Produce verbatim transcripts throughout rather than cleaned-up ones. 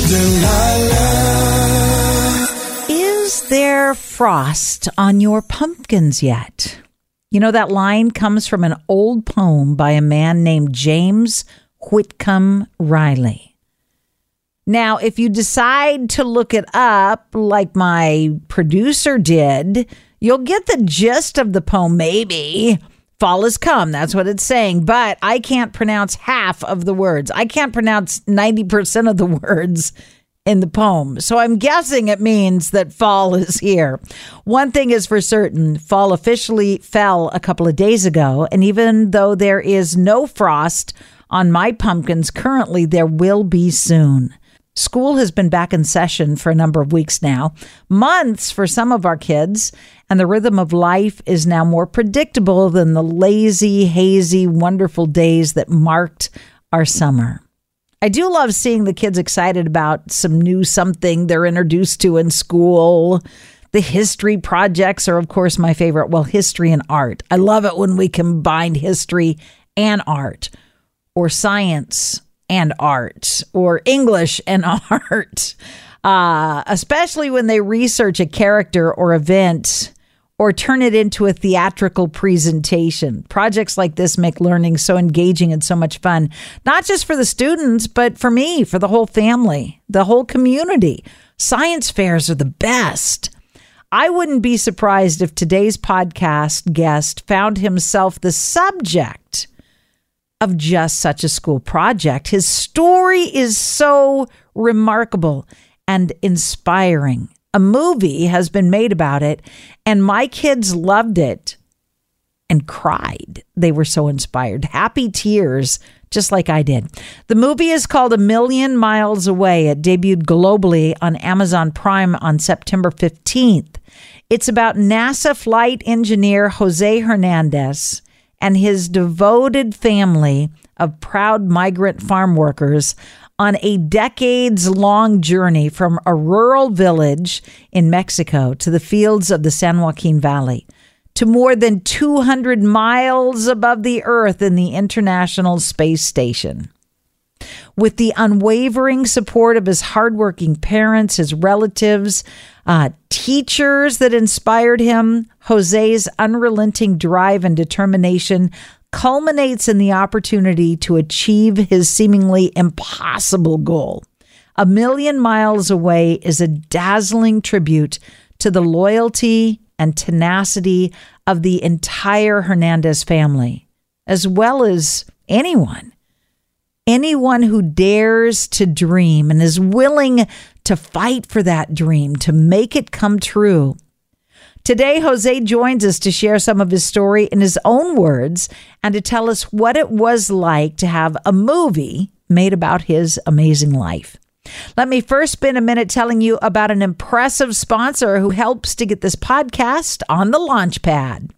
Delilah. Is there frost on your pumpkins yet? You know, that line comes from an old poem by a man named James Whitcomb Riley. Now, if you decide to look it up like my producer did, you'll get the gist of the poem, maybe. Fall has come, that's what it's saying, but I can't pronounce half of the words. I can't pronounce ninety percent of the words in the poem. So I'm guessing it means that fall is here. One thing is for certain, fall officially fell a couple of days ago. And even though there is no frost on my pumpkins currently, there will be soon. School has been back in session for a number of weeks now, months for some of our kids, and the rhythm of life is now more predictable than the lazy, hazy, wonderful days that marked our summer. I do love seeing the kids excited about some new something they're introduced to in school. The history projects are, of course, my favorite. Well, history and art. I love it when we combine history and art, or science and art, or English and art, uh, especially when they research a character or event or turn it into a theatrical presentation. Projects like this make learning so engaging and so much fun, not just for the students, but for me, for the whole family, the whole community. Science fairs are the best. I wouldn't be surprised if today's podcast guest found himself the subject of just such a school project. His story is so remarkable and inspiring. A movie has been made about it, and my kids loved it and cried. They were so inspired. Happy tears, just like I did. The movie is called A Million Miles Away. It debuted globally on Amazon Prime on September fifteenth. It's about NASA flight engineer Jose Hernandez and his devoted family of proud migrant farm workers on a decades-long journey from a rural village in Mexico to the fields of the San Joaquin Valley, to more than two hundred miles above the Earth in the International Space Station. With the unwavering support of his hardworking parents, his relatives, uh, teachers that inspired him, Jose's unrelenting drive and determination culminates in the opportunity to achieve his seemingly impossible goal. A Million Miles Away is a dazzling tribute to the loyalty and tenacity of the entire Hernandez family, as well as anyone. Anyone who dares to dream and is willing to fight for that dream, to make it come true. Today, Jose joins us to share some of his story in his own words and to tell us what it was like to have a movie made about his amazing life. Let me first spend a minute telling you about an impressive sponsor who helps to get this podcast on the launch pad.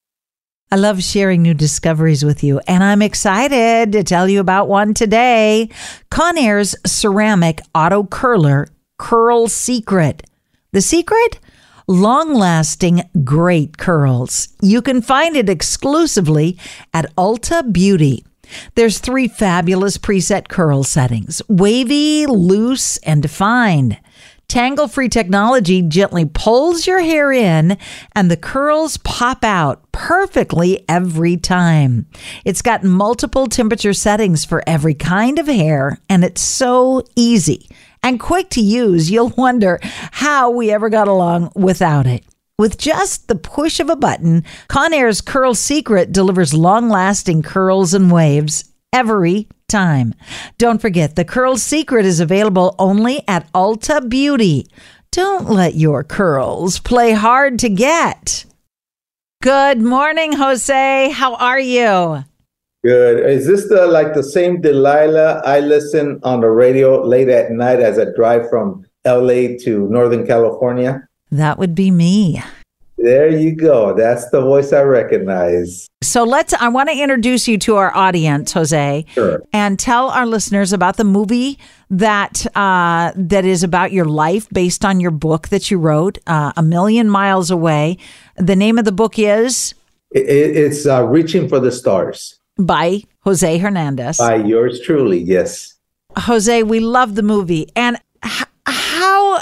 I love sharing new discoveries with you, and I'm excited to tell you about one today. Conair's ceramic auto curler, Curl Secret. The secret? Long-lasting, great curls. You can find it exclusively at Ulta Beauty. There's three fabulous preset curl settings: wavy, loose, and defined. Tangle-free technology gently pulls your hair in, and the curls pop out perfectly every time. It's got multiple temperature settings for every kind of hair, and it's so easy and quick to use, you'll wonder how we ever got along without it. With just the push of a button, Conair's Curl Secret delivers long-lasting curls and waves every time. Don't forget, the Curl Secret is available only at Ulta Beauty. Don't let your curls play hard to get. Good morning, Jose. How are you? Good. Is this the like the same Delilah I listen on the radio late at night as I drive from L A to Northern California? That would be me. There you go. That's the voice I recognize. So let's, I want to introduce you to our audience, Jose. Sure. And tell our listeners about the movie that uh, that is about your life based on your book that you wrote, uh, A Million Miles Away. The name of the book is? It, it's uh, Reaching for the Stars. By Jose Hernandez. By yours truly, yes. Jose, we love the movie. And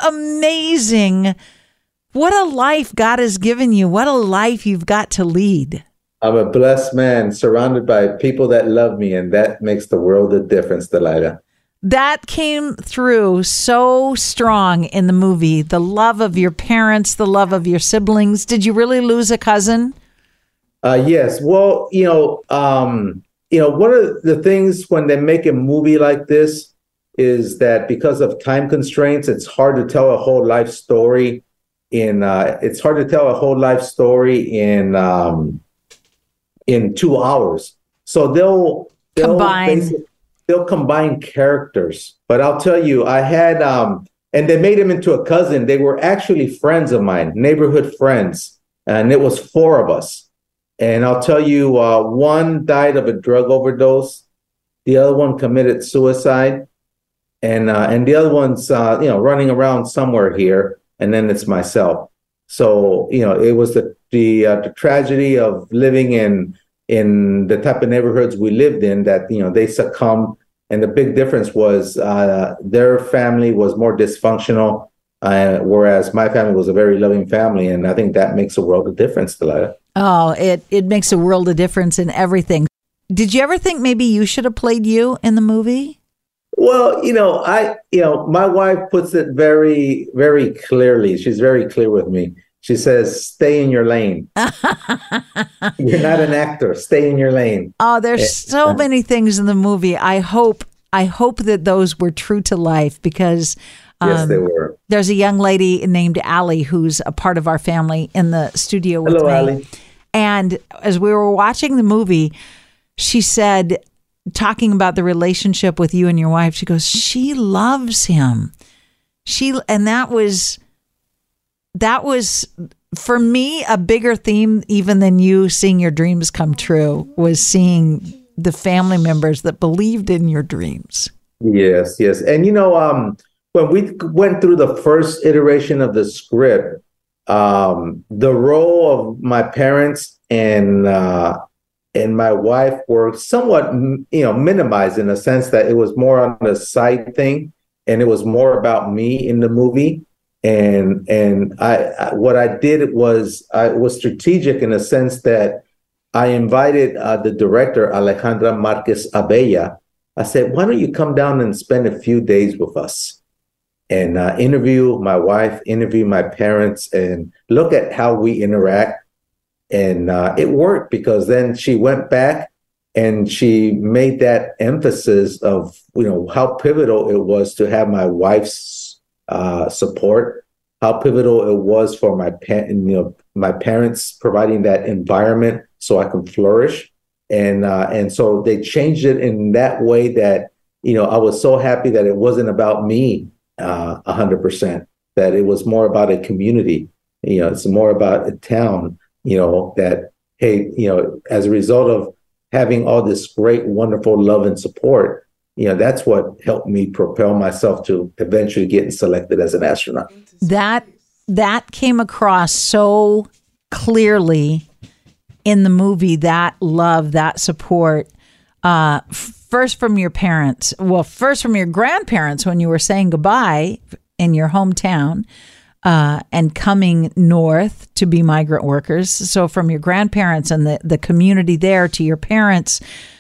amazing. What a life God has given you. What a life you've got to lead. I'm a blessed man surrounded by people that love me, and that makes the world of difference, Delilah. That came through so strong in the movie. The love of your parents, the love of your siblings. Did you really lose a cousin? Uh, yes. Well, you know, um, you know, one of the things when they make a movie like this is that because of time constraints, it's hard to tell a whole life story in. Uh, it's hard to tell a whole life story in um, in two hours. So they'll they'll Combine. they'll combine characters. But I'll tell you, I had um, and they made him into a cousin. They were actually friends of mine, neighborhood friends, and it was four of us. And I'll tell you, uh, one died of a drug overdose. The other one committed suicide. And uh, and the other one's, uh, you know, running around somewhere here. And then it's myself. So, you know, it was the the, uh, the tragedy of living in in the type of neighborhoods we lived in that, you know, they succumbed. And the big difference was uh, their family was more dysfunctional, uh, whereas my family was a very loving family. And I think that makes a world of difference, Delilah. Oh, it, it makes a world of difference in everything. Did you ever think maybe you should have played you in the movie? Well, you know, I, you know, my wife puts it very, very clearly. She's very clear with me. She says, stay in your lane. You're not an actor. Stay in your lane. Oh, there's so many things in the movie. I hope, I hope that those were true to life because um, yes, they were. There's a young lady named Allie who's a part of our family in the studio with Hello, me. Allie. And as we were watching the movie, she said, talking about the relationship with you and your wife, she goes, she loves him. She, and that was, that was for me a bigger theme even than you seeing your dreams come true, was seeing the family members that believed in your dreams. Yes, yes. And, you know, um, when we went through the first iteration of the script, um, the role of my parents and, uh, and my wife were somewhat, you know, minimized in the sense that it was more on the side thing, and it was more about me in the movie. And and I, I what I did was I was strategic in the sense that I invited uh, the director Alejandra Marquez Abella. I said, "Why don't you come down and spend a few days with us and uh, interview my wife, interview my parents, and look at how we interact." And uh, it worked because then she went back and she made that emphasis of, you know, how pivotal it was to have my wife's uh, support, how pivotal it was for my pa- you know, my parents providing that environment so I can flourish. And uh, and so they changed it in that way that, you know, I was so happy that it wasn't about me uh, one hundred percent, that it was more about a community. You know, it's more about a town. You know, that, hey, you know, as a result of having all this great, wonderful love and support, you know, that's what helped me propel myself to eventually getting selected as an astronaut. That that came across so clearly in the movie, that love, that support, uh, first from your parents, well, first from your grandparents when you were saying goodbye in your hometown, Uh, and coming north to be migrant workers. So from your grandparents and the, the community there to your parents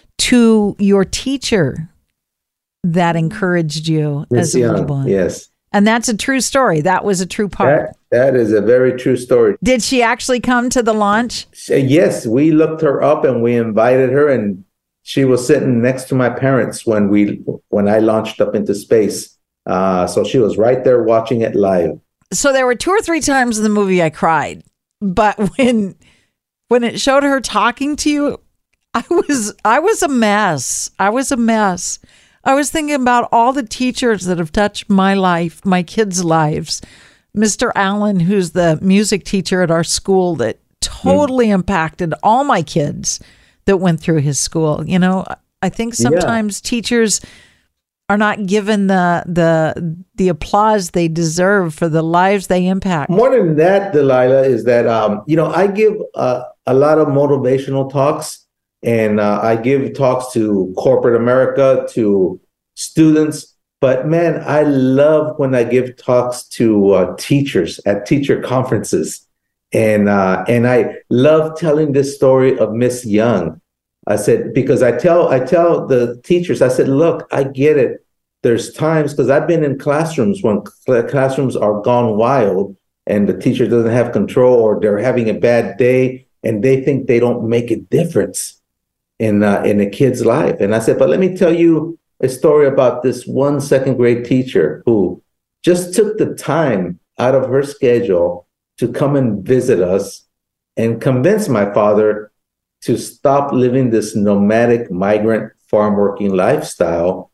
to your teacher that encouraged you as a little boy. Yes. And that's a true story. That was a true part. That, that is a very true story. Did she actually come to the launch? Yes, we looked her up and we invited her, and she was sitting next to my parents when we when I launched up into space. Uh, so she was right there watching it live. So there were two or three times in the movie I cried, but when when it showed her talking to you, I was I was a mess. I was a mess. I was thinking about all the teachers that have touched my life, my kids' lives. Mister Allen, who's the music teacher at our school, that totally mm. impacted all my kids that went through his school. You know, I think sometimes yeah. teachers are not given the the the applause they deserve for the lives they impact. More than that, Delilah, is that um, you know, I give uh, a lot of motivational talks, and uh, I give talks to corporate America, to students, But man, I love when I give talks to uh, teachers at teacher conferences. And uh, and I love telling this story of Miss Young. I said, because I tell I tell the teachers, I said, look, I get it. There's times, because I've been in classrooms when cl- classrooms are gone wild and the teacher doesn't have control, or they're having a bad day and they think they don't make a difference in uh, in a kid's life. And I said, but let me tell you a story about this one second grade teacher who just took the time out of her schedule to come and visit us and convince my father to stop living this nomadic migrant farm working lifestyle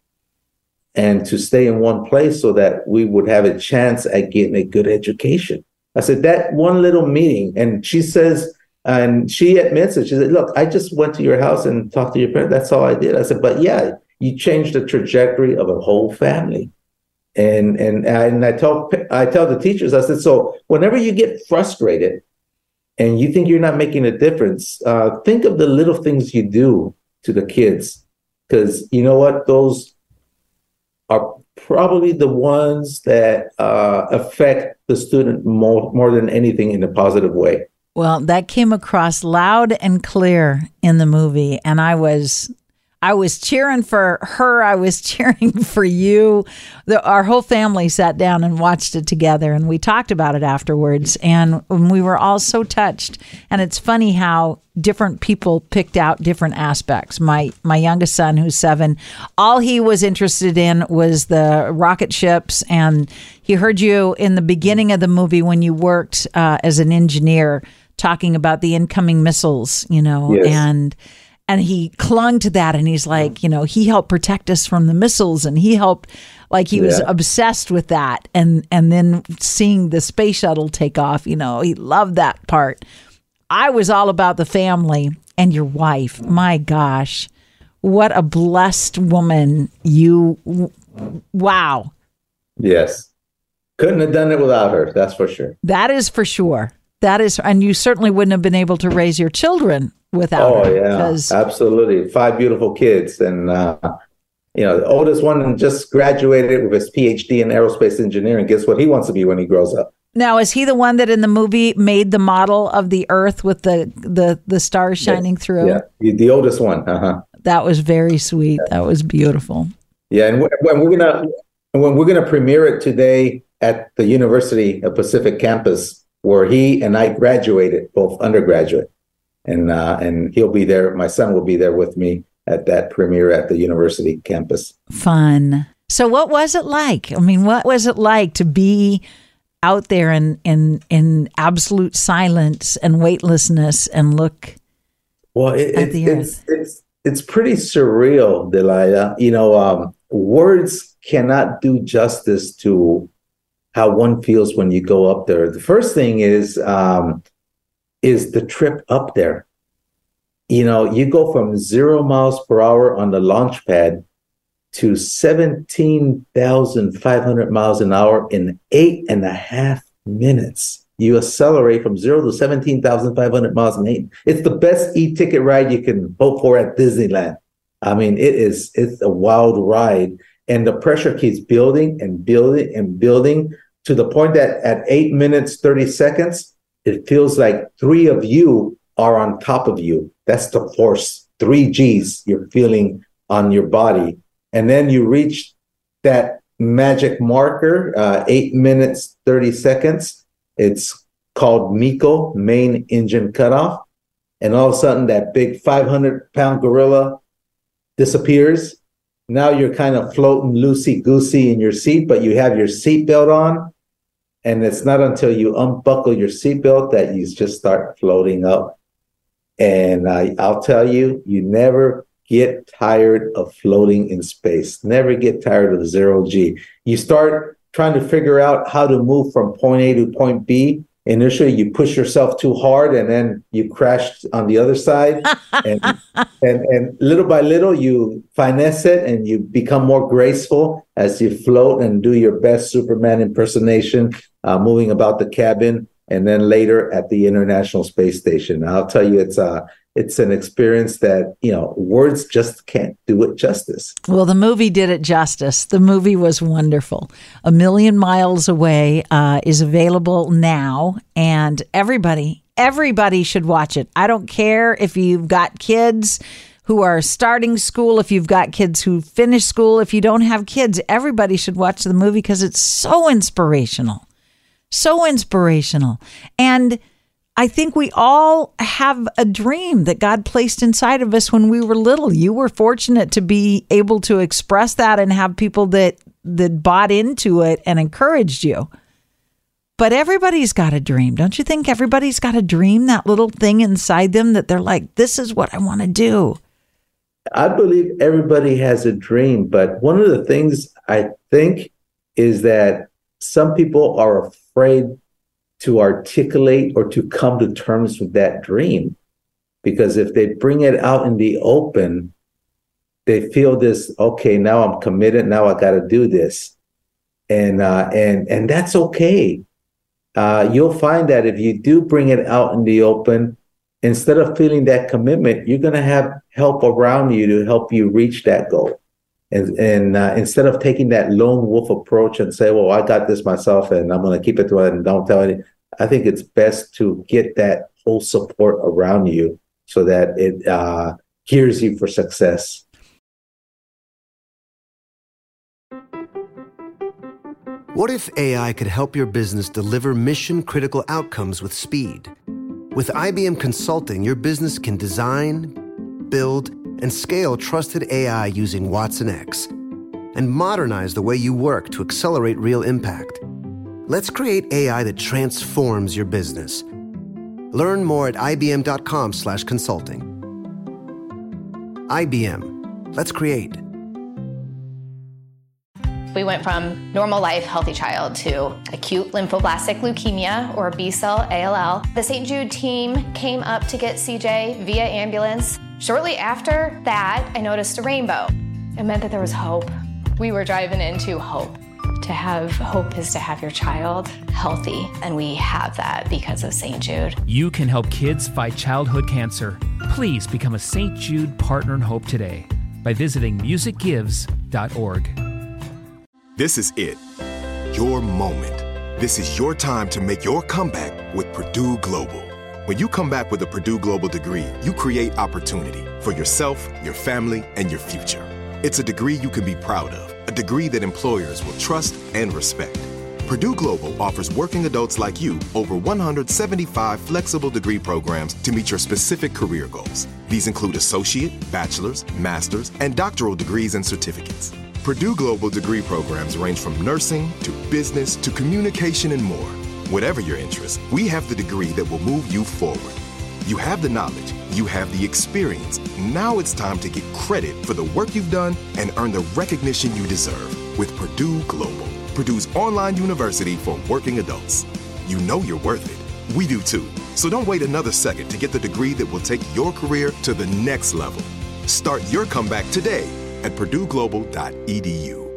and to stay in one place so that we would have a chance at getting a good education. I said, that one little meeting, and she says, and she admits it, she said, look, I just went to your house and talked to your parents. That's all I did. I said, but yeah, you changed the trajectory of a whole family. And and and I tell I tell the teachers, I said, so whenever you get frustrated and you think you're not making a difference, uh, think of the little things you do to the kids, because you know what, those are probably the ones that uh, affect the student more more than anything in a positive way. Well, that came across loud and clear in the movie, and I was. I was cheering for her. I was cheering for you. The, our whole family sat down and watched it together, and we talked about it afterwards, and we were all so touched. And it's funny how different people picked out different aspects. My my youngest son, who's seven, all he was interested in was the rocket ships, and he heard you in the beginning of the movie when you worked uh, as an engineer talking about the incoming missiles, you know, yes. and And he clung to that, and he's like, you know, he helped protect us from the missiles, and he helped, like, he yeah. was obsessed with that. And and then seeing the space shuttle take off, you know, he loved that part. I was all about the family and your wife. My gosh, what a blessed woman you, wow. Yes. Couldn't have done it without her, that's for sure. That is for sure. That is, and you certainly wouldn't have been able to raise your children without oh, her. Oh, yeah, absolutely. Five beautiful kids. And, uh, you know, the oldest one just graduated with his P H D in aerospace engineering. Guess what he wants to be when he grows up? Now, is he the one that in the movie made the model of the Earth with the, the, the stars shining yeah. through? Yeah, the, the oldest one. Uh-huh. That was very sweet. Yeah. That was beautiful. Yeah, and when we're gonna when we're gonna premiere it today at the University of Pacific campus, where he and I graduated, both undergraduate. And uh, and he'll be there. My son will be there with me at that premiere at the university campus. Fun. So what was it like? I mean, what was it like to be out there in in, in absolute silence and weightlessness and look well, it, at it, the it's, earth? It's, it's pretty surreal, Delilah. You know, um, words cannot do justice to how one feels when you go up there. The first thing is... Um, is the trip up there. You know, you go from zero miles per hour on the launch pad to seventeen thousand five hundred miles an hour in eight and a half minutes. You accelerate from zero to seventeen thousand five hundred miles in eight. It's the best e-ticket ride you can hope for at Disneyland. I mean, it is, it's a wild ride. And the pressure keeps building and building and building to the point that at eight minutes, thirty seconds, it feels like three of you are on top of you. That's the force, three G's you're feeling on your body. And then you reach that magic marker, uh, eight minutes, thirty seconds. It's called MECO, main engine cutoff. And all of a sudden that big five hundred pound gorilla disappears. Now you're kind of floating loosey-goosey in your seat, but you have your seatbelt on. And it's not until you unbuckle your seatbelt that you just start floating up. And uh, I'll tell you, you never get tired of floating in space. Never get tired of zero G. You start trying to figure out how to move from point A to point B. Initially, you push yourself too hard, and then you crash on the other side. and, and and little by little, you finesse it, and you become more graceful as you float and do your best Superman impersonation, uh, moving about the cabin, and then later at the International Space Station. I'll tell you, it's uh, it's an experience that, you know, words just can't do it justice. Well, the movie did it justice. The movie was wonderful. A Million Miles Away uh, is available now, and everybody, everybody should watch it. I don't care if you've got kids who are starting school, if you've got kids who finish school, if you don't have kids, everybody should watch the movie because it's so inspirational. So inspirational. And I think we all have a dream that God placed inside of us when we were little. You were fortunate to be able to express that and have people that that bought into it and encouraged you. But everybody's got a dream. Don't you think everybody's got a dream, that little thing inside them that they're like, this is what I want to do? I believe everybody has a dream, but one of the things I think is that some people are afraid to articulate or to come to terms with that dream, because if they bring it out in the open, they feel this, okay, now I'm committed, now I got to do this. And, uh, and, and that's okay. Uh, you'll find that if you do bring it out in the open, instead of feeling that commitment, you're going to have help around you to help you reach that goal. And, and uh, instead of taking that lone wolf approach and say, well, I got this myself and I'm going to keep it to it and don't tell any, I think it's best to get that whole support around you so that it uh, gears you for success. What if A I could help your business deliver mission-critical outcomes with speed? With I B M Consulting, your business can design, build, and scale trusted A I using Watson X and modernize the way you work to accelerate real impact. Let's create A I that transforms your business. Learn more at ibm.com slash consulting. I B M. Let's create. We went from normal life, healthy child to acute lymphoblastic leukemia, or B-cell A L L. The Saint Jude team came up to get C J via ambulance. Shortly after that, I noticed a rainbow. It meant that there was hope. We were driving into hope. To have hope is to have your child healthy, and we have that because of Saint Jude. You can help kids fight childhood cancer. Please become a Saint Jude Partner in Hope today by visiting music gives dot org. This is it. Your moment. This is your time to make your comeback with Purdue Global. When you come back with a Purdue Global degree, you create opportunity for yourself, your family, and your future. It's a degree you can be proud of, a degree that employers will trust and respect. Purdue Global offers working adults like you over one hundred seventy-five flexible degree programs to meet your specific career goals. These include associate, bachelor's, master's, and doctoral degrees and certificates. Purdue Global degree programs range from nursing to business to communication and more. Whatever your interest, we have the degree that will move you forward. You have the knowledge, you have the experience. Now it's time to get credit for the work you've done and earn the recognition you deserve with Purdue Global, Purdue's online university for working adults. You know you're worth it. We do too. So don't wait another second to get the degree that will take your career to the next level. Start your comeback today at purdue global dot e d u.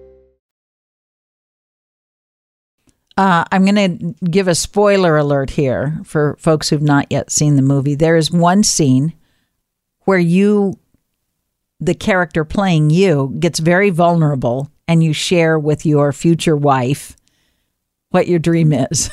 Uh, I'm going to give a spoiler alert here for folks who've not yet seen the movie. There is one scene where you, the character playing you, gets very vulnerable and you share with your future wife what your dream is.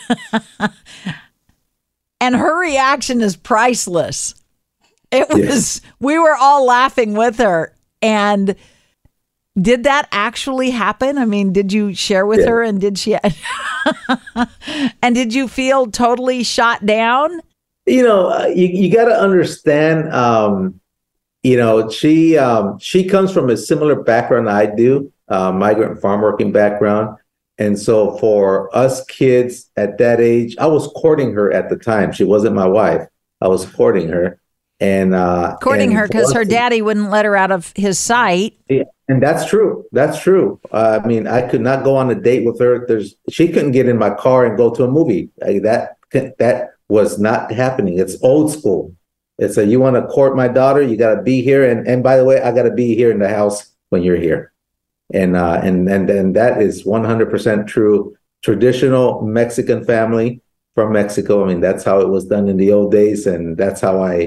And her reaction is priceless. It was, yes. We were all laughing with her. And did that actually happen? I mean, did you share with yeah. her and did she, and did you feel totally shot down? You know, uh, you, you got to understand, um, you know, she, um, she comes from a similar background I do, uh, migrant farm working background. And so for us kids at that age, I was courting her at the time. She wasn't my wife. I was courting her. And uh, courting and her because her daddy wouldn't let her out of his sight. Yeah, and that's true. That's true. Uh, I mean, I could not go on a date with her. There's she couldn't get in my car and go to a movie. Like that that was not happening. It's old school. It's a you want to court my daughter, you got to be here. And and by the way, I got to be here in the house when you're here. And uh, and and and that is one hundred percent true. Traditional Mexican family from Mexico. I mean, that's how it was done in the old days, and that's how I.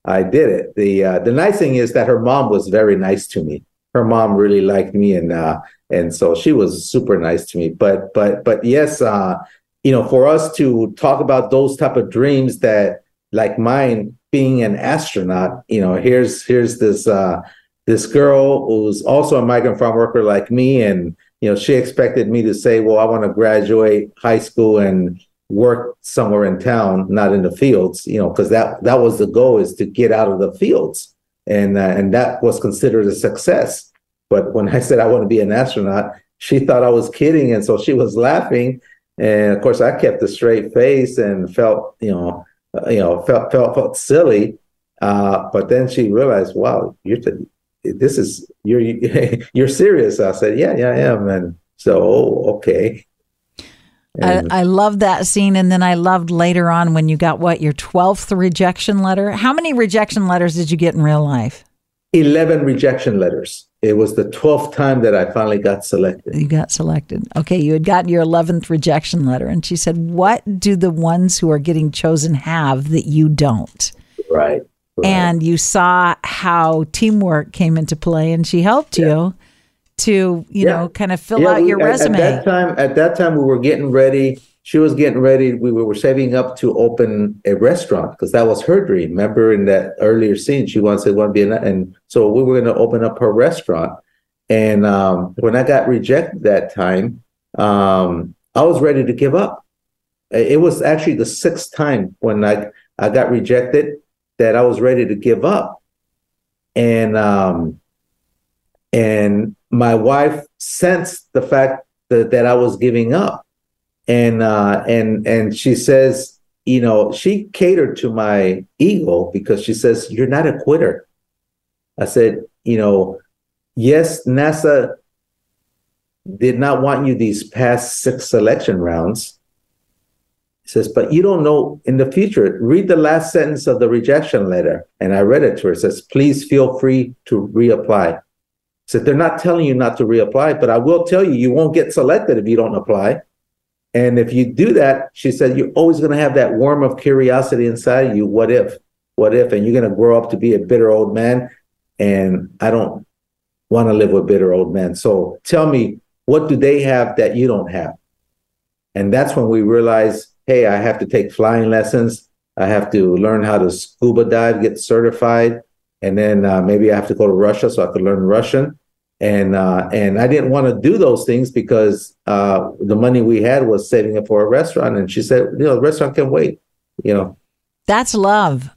I did it. The uh, the nice thing is that her mom was very nice to me. Her mom really liked me, and uh, and so she was super nice to me. But but but yes, uh, you know, for us to talk about those type of dreams that, like mine, being an astronaut, you know, here's here's this uh, this girl who's also a migrant farm worker like me, and you know, she expected me to say, well, I want to graduate high school and work somewhere in town, not in the fields, you know, because that that was the goal, is to get out of the fields, and uh, and that was considered a success. But when I said I want to be an astronaut, she thought I was kidding, and so she was laughing. And of course, I kept a straight face and felt, you know, uh, you know, felt felt felt silly. Uh, but then she realized, wow, you're t- this is you're you're serious. I said, yeah, yeah, I am. And so, oh, okay. I, I love that scene. And then I loved later on when you got what, your twelfth rejection letter. How many rejection letters did you get in real life? eleven rejection letters. It was the twelfth time that I finally got selected. You got selected. Okay. You had gotten your eleventh rejection letter. And she said, what do the ones who are getting chosen have that you don't? Right. right. And you saw how teamwork came into play, and she helped yeah. you to, you yeah. know, kind of fill yeah, out we, your at, resume. At that time, at that time, we were getting ready. She was getting ready. We were saving up to open a restaurant because that was her dream. Remember in that earlier scene, she wanted to want to be an, and so we were going to open up her restaurant. And um, when I got rejected that time, um, I was ready to give up. It was actually the sixth time when I I got rejected that I was ready to give up. And um, and my wife sensed the fact that, that I was giving up. And uh, and and she says, you know, she catered to my ego because she says, you're not a quitter. I said, you know, yes, NASA did not want you these past six selection rounds. She says, but you don't know in the future. Read the last sentence of the rejection letter. And I read it to her. It says, please feel free to reapply. So they're not telling you not to reapply, but I will tell you, you won't get selected if you don't apply. And if you do that, she said, you're always going to have that worm of curiosity inside you. What if? What if? And you're going to grow up to be a bitter old man. And I don't want to live with bitter old men. So tell me, what do they have that you don't have? And that's when we realized, hey, I have to take flying lessons. I have to learn how to scuba dive, get certified. And then uh, maybe I have to go to Russia so I could learn Russian. And uh, and I didn't want to do those things because uh, the money we had was saving up for a restaurant. And she said, you know, the restaurant can wait, you know. That's love.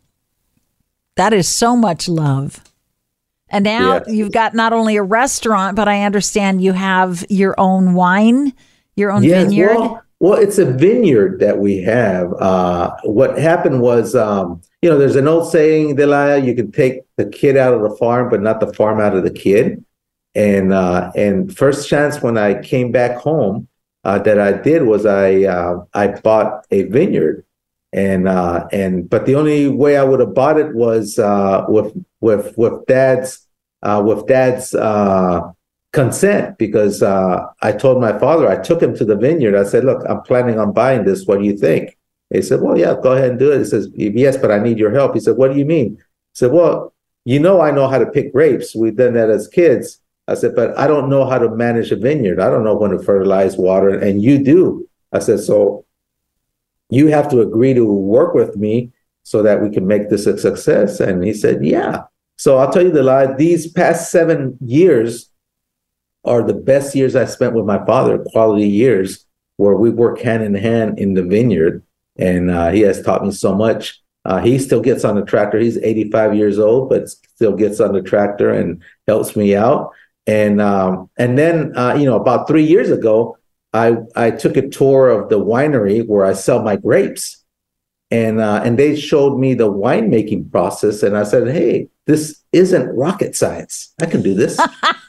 That is so much love. And now yeah. you've got not only a restaurant, but I understand you have your own wine, your own yes, vineyard. Well, well, it's a vineyard that we have. Uh, what happened was, um, you know, there's an old saying, Delia, you can take the kid out of the farm, but not the farm out of the kid. And uh, and first chance when I came back home uh, that I did was I uh, I bought a vineyard, and uh, and but the only way I would have bought it was uh, with with with dad's uh, with dad's uh, consent, because uh, I told my father, I took him to the vineyard. I said, look, I'm planning on buying this. What do you think? He said, well, yeah, go ahead and do it. He says, yes, but I need your help. He said, what do you mean? I said, well, you know, I know how to pick grapes. We've done that as kids. I said, but I don't know how to manage a vineyard. I don't know when to fertilize, water, and you do. I said, so you have to agree to work with me so that we can make this a success. And he said, yeah. So I'll tell you the lie. These past seven years are the best years I spent with my father, quality years, where we work hand in hand in the vineyard. And uh, he has taught me so much. Uh, he still gets on the tractor. He's eighty-five years old, but still gets on the tractor and helps me out. And um, and then, uh, you know, about three years ago, I I took a tour of the winery where I sell my grapes. And uh, and they showed me the winemaking process. And I said, hey, this isn't rocket science. I can do this.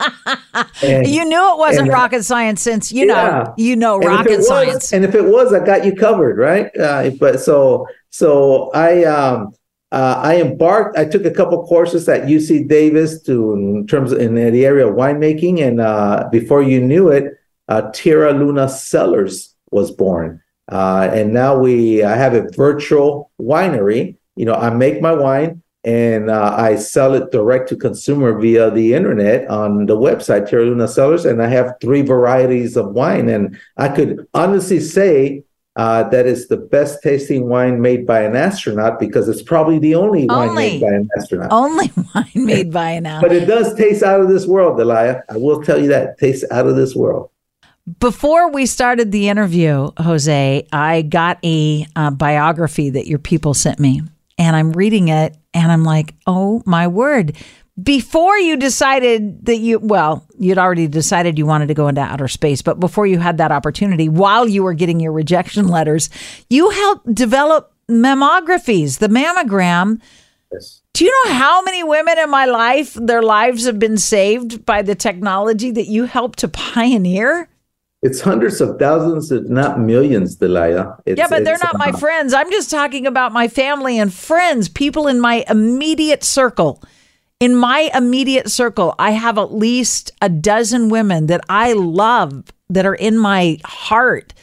And, you knew it wasn't and, rocket science since, you yeah. know, you know and rocket was, science. And if it was, I got you covered, right? Uh, but so so I um, uh, I embarked. I took a couple courses at U C Davis to in terms of, in the area of winemaking, and uh, before you knew it, uh, Tierra Luna Cellars was born. Uh, and now we I have a virtual winery. You know, I make my wine. and uh, I sell it direct to consumer via the internet on the website, Terra Luna Cellars, and I have three varieties of wine. And I could honestly say uh, that it's the best tasting wine made by an astronaut, because it's probably the only, only wine made by an astronaut. Only wine made by an astronaut. But it does taste out of this world, Delia. I will tell you that. It tastes out of this world. Before we started the interview, Jose, I got a uh, biography that your people sent me, and I'm reading it, and I'm like, oh, my word. Before you decided that you, well, you'd already decided you wanted to go into outer space, but before you had that opportunity, while you were getting your rejection letters, you helped develop mammographies, the mammogram. Yes. Do you know how many women in my life, their lives have been saved by the technology that you helped to pioneer? It's hundreds of thousands, if not millions, Delia. It's, yeah, but they're it's, not my uh, friends. I'm just talking about my family and friends, people in my immediate circle. In my immediate circle, I have at least a dozen women that I love, that are in my heart,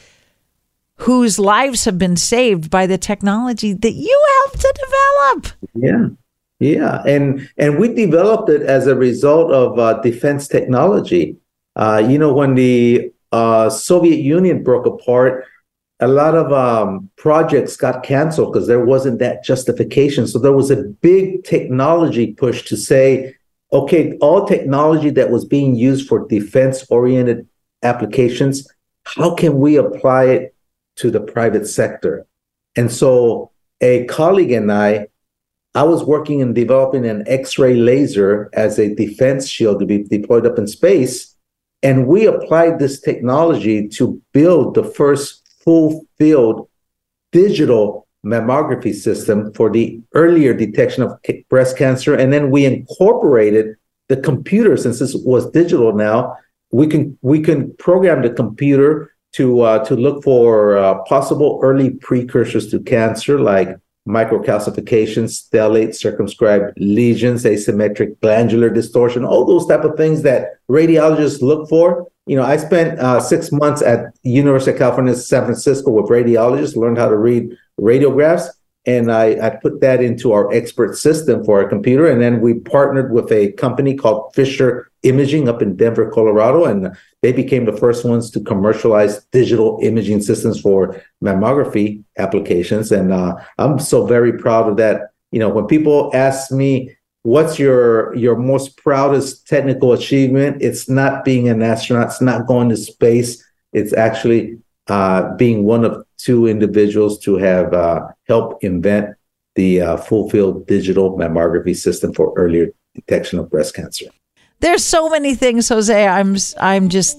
whose lives have been saved by the technology that you helped to develop. Yeah, yeah. And, and we developed it as a result of uh, defense technology. Uh, you know, when the Uh, Soviet Union broke apart, a lot of um, projects got canceled because there wasn't that justification. So there was a big technology push to say, okay, all technology that was being used for defense-oriented applications, how can we apply it to the private sector? And so a colleague and I, I was working in developing an X-ray laser as a defense shield to be deployed up in space. And we applied this technology to build the first full-field digital mammography system for the earlier detection of breast cancer. And then we incorporated the computer, since this was digital now, we can we can program the computer to uh, to look for uh, possible early precursors to cancer, like microcalcifications, stellate, circumscribed lesions, asymmetric glandular distortion, all those type of things that radiologists look for. You know, I spent uh, six months at University of California, San Francisco with radiologists, learned how to read radiographs, and I, I put that into our expert system for our computer. And then we partnered with a company called Fisher Imaging up in Denver, Colorado, and they became the first ones to commercialize digital imaging systems for mammography applications. And uh, I'm so very proud of that. You know, when people ask me, what's your your most proudest technical achievement? It's not being an astronaut, it's not going to space. It's actually uh, being one of two individuals to have uh, helped invent the uh, full-field digital mammography system for earlier detection of breast cancer. There's so many things, Jose. I'm I'm just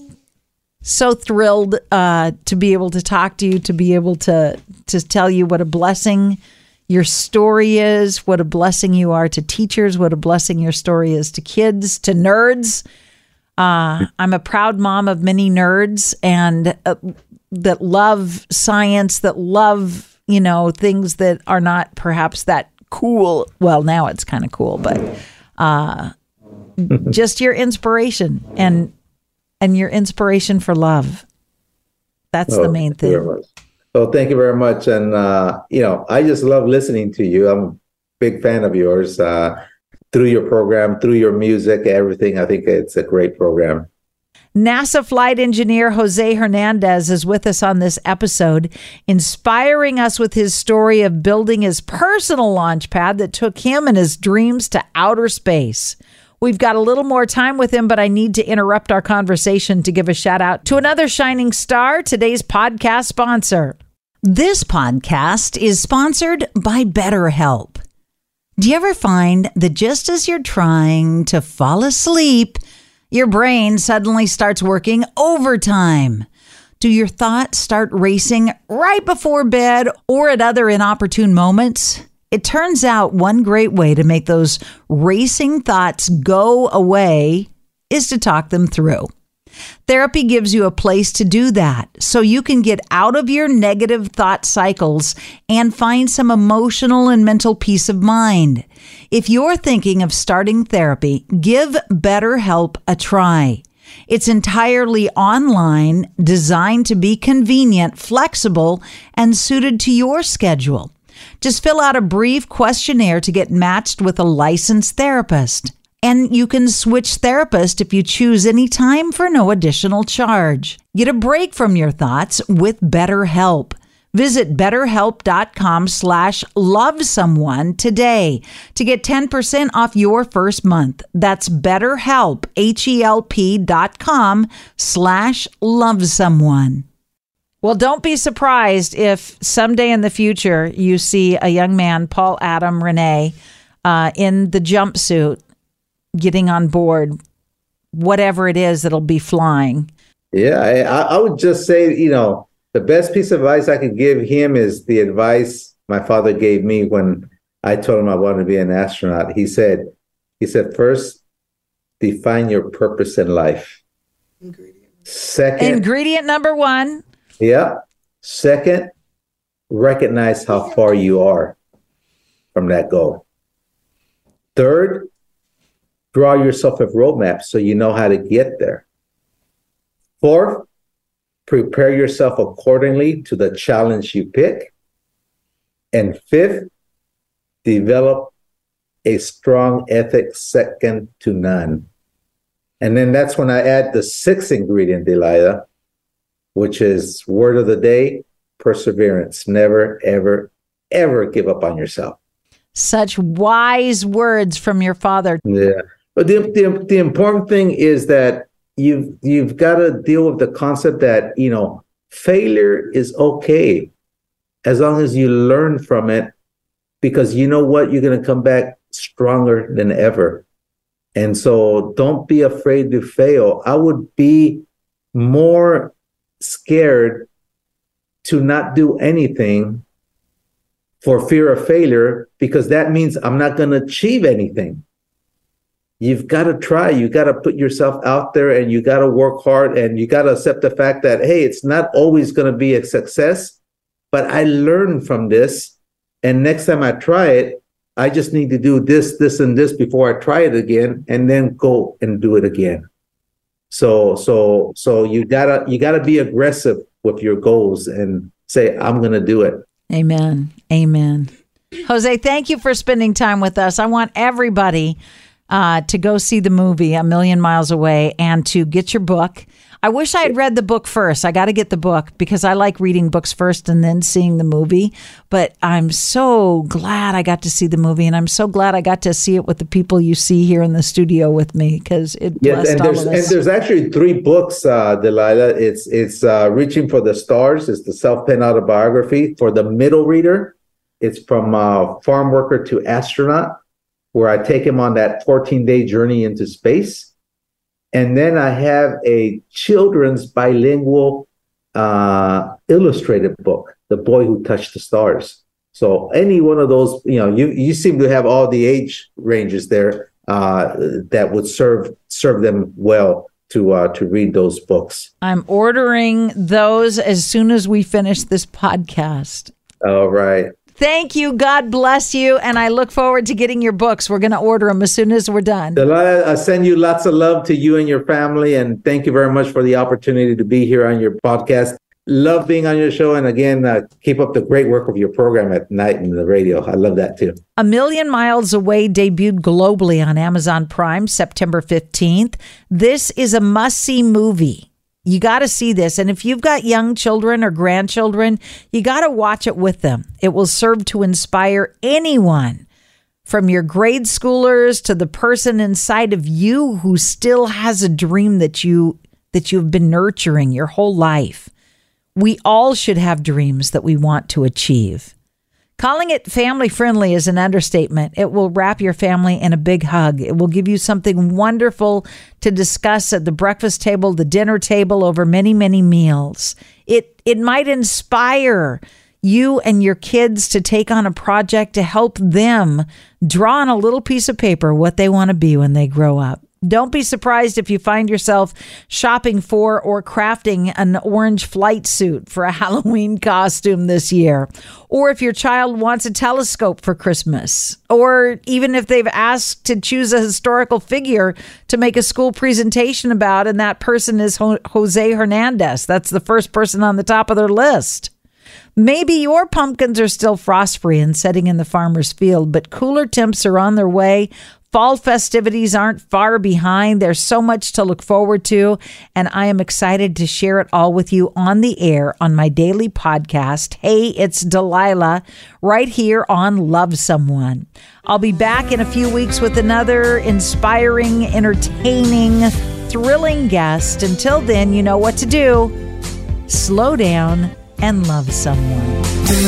so thrilled uh, to be able to talk to you, to be able to to tell you what a blessing your story is, what a blessing you are to teachers, what a blessing your story is to kids, to nerds. Uh, I'm a proud mom of many nerds and uh, that love science, that love, you know, things that are not perhaps that cool. Well, now it's kind of cool, but uh, just your inspiration and and your inspiration for love. That's oh, the main thing. Well, thank you very much. And, uh, you know, I just love listening to you. I'm a big fan of yours uh, through your program, through your music, everything. I think it's a great program. NASA flight engineer Jose Hernandez is with us on this episode, inspiring us with his story of building his personal launch pad that took him and his dreams to outer space. We've got a little more time with him, but I need to interrupt our conversation to give a shout out to another shining star, today's podcast sponsor. This podcast is sponsored by BetterHelp. Do you ever find that just as you're trying to fall asleep, your brain suddenly starts working overtime? Do your thoughts start racing right before bed or at other inopportune moments? It turns out one great way to make those racing thoughts go away is to talk them through. Therapy gives you a place to do that so you can get out of your negative thought cycles and find some emotional and mental peace of mind. If you're thinking of starting therapy, give BetterHelp a try. It's entirely online, designed to be convenient, flexible, and suited to your schedule. Just fill out a brief questionnaire to get matched with a licensed therapist. And you can switch therapist if you choose any time for no additional charge. Get a break from your thoughts with BetterHelp. Visit betterhelp.com slash love someone today to get ten percent off your first month. That's betterhelp, H-E-L-P dot com slash love someone. Well, don't be surprised if someday in the future you see a young man, Paul Adam Renee, uh, in the jumpsuit getting on board, whatever it is that'll be flying. Yeah, I, I would just say, you know, the best piece of advice I could give him is the advice my father gave me when I told him I wanted to be an astronaut. He said, he said, first, define your purpose in life. Ingredient. Second. Ingredient number one. Yeah. Second, recognize how far you are from that goal. Third, draw yourself a roadmap so you know how to get there. Fourth, prepare yourself accordingly to the challenge you pick. And fifth, develop a strong ethic second to none. And then that's when I add the sixth ingredient, Delilah, which is word of the day, perseverance. Never, ever, ever give up on yourself. Such wise words from your father. Yeah. But the, the, the important thing is that you've, you've got to deal with the concept that, you know, failure is okay as long as you learn from it, because you know what? You're going to come back stronger than ever. And so don't be afraid to fail. I would be more scared to not do anything for fear of failure, because that means I'm not going to achieve anything. You've got to try. You got to put yourself out there, and you got to work hard, and you got to accept the fact that, hey, it's not always going to be a success, but I learned from this. And next time I try it, I just need to do this, this, and this before I try it again, and then go and do it again. So, so, so you gotta, you gotta be aggressive with your goals and say, I'm going to do it. Amen. Amen. Jose, thank you for spending time with us. I want everybody uh, to go see the movie A Million Miles Away and to get your book. I wish I had read the book first. I got to get the book because I like reading books first and then seeing the movie. But I'm so glad I got to see the movie, and I'm so glad I got to see it with the people you see here in the studio with me, because it yeah, blessed and all there's, of us. And there's actually three books, uh, Delilah. It's it's uh, Reaching for the Stars. It's the self-penned autobiography. For the middle reader, it's From uh, Farm Worker to Astronaut, where I take him on that fourteen-day journey into space. And then I have a children's bilingual uh, illustrated book, The Boy Who Touched the Stars. So any one of those, you know, you, you seem to have all the age ranges there uh, that would serve serve them well to uh, to read those books. I'm ordering those as soon as we finish this podcast. All right. Thank you. God bless you. And I look forward to getting your books. We're going to order them as soon as we're done. Delilah, I send you lots of love to you and your family. And thank you very much for the opportunity to be here on your podcast. Love being on your show. And again, uh, keep up the great work of your program at night and the radio. I love that too. A Million Miles Away debuted globally on Amazon Prime September fifteenth. This is a must-see movie. You got to see this. And if you've got young children or grandchildren, you got to watch it with them. It will serve to inspire anyone, from your grade schoolers to the person inside of you who still has a dream that you that you've been nurturing your whole life. We all should have dreams that we want to achieve. Calling it family friendly is an understatement. It will wrap your family in a big hug. It will give you something wonderful to discuss at the breakfast table, the dinner table, over many, many meals. It it might inspire you and your kids to take on a project to help them draw on a little piece of paper what they want to be when they grow up. Don't be surprised if you find yourself shopping for or crafting an orange flight suit for a Halloween costume this year. Or if your child wants a telescope for Christmas. Or even if they've asked to choose a historical figure to make a school presentation about, and that person is Jose Hernandez. That's the first person on the top of their list. Maybe your pumpkins are still frost-free and setting in the farmer's field, but cooler temps are on their way. Fall festivities aren't far behind. There's so much to look forward to, and I am excited to share it all with you on the air on my daily podcast, Hey, It's Delilah, right here on Love Someone. I'll be back in a few weeks with another inspiring, entertaining, thrilling guest. Until then, you know what to do. Slow down and love someone.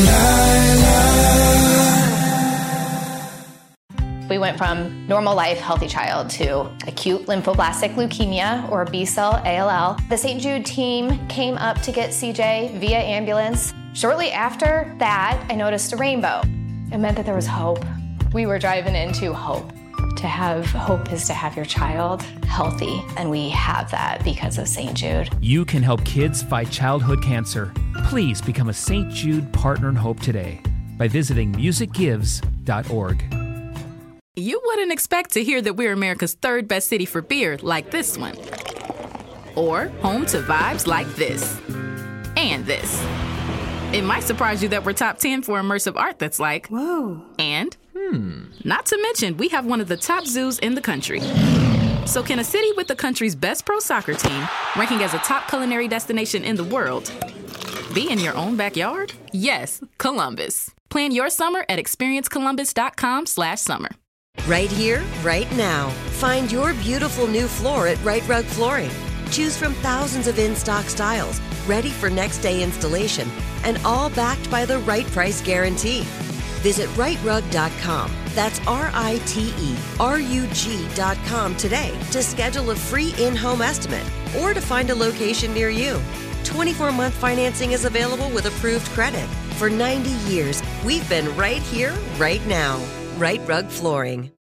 We went from normal life, healthy child to acute lymphoblastic leukemia, or B-cell A L L. The Saint Jude team came up to get C J via ambulance. Shortly after that, I noticed a rainbow. It meant that there was hope. We were driving into hope. To have hope is to have your child healthy, and we have that because of Saint Jude. You can help kids fight childhood cancer. Please become a Saint Jude Partner in Hope today by visiting music gives dot org. You wouldn't expect to hear that we're America's third best city for beer like this one. Or home to vibes like this. And this. It might surprise you that we're top ten for immersive art that's like, whoa. And, hmm. Not to mention, we have one of the top zoos in the country. So can a city with the country's best pro soccer team, ranking as a top culinary destination in the world, be in your own backyard? Yes, Columbus. Plan your summer at experience columbus dot com slash summer. Right here, right now. Find your beautiful new floor at Right Rug Flooring. Choose from thousands of in-stock styles, ready for next day installation, and all backed by the right price guarantee. Visit right rug dot com. That's R I T E R U G dot com today to schedule a free in-home estimate or to find a location near you. twenty-four month financing is available with approved credit. For ninety years, we've been right here, right now. Right Rug Flooring.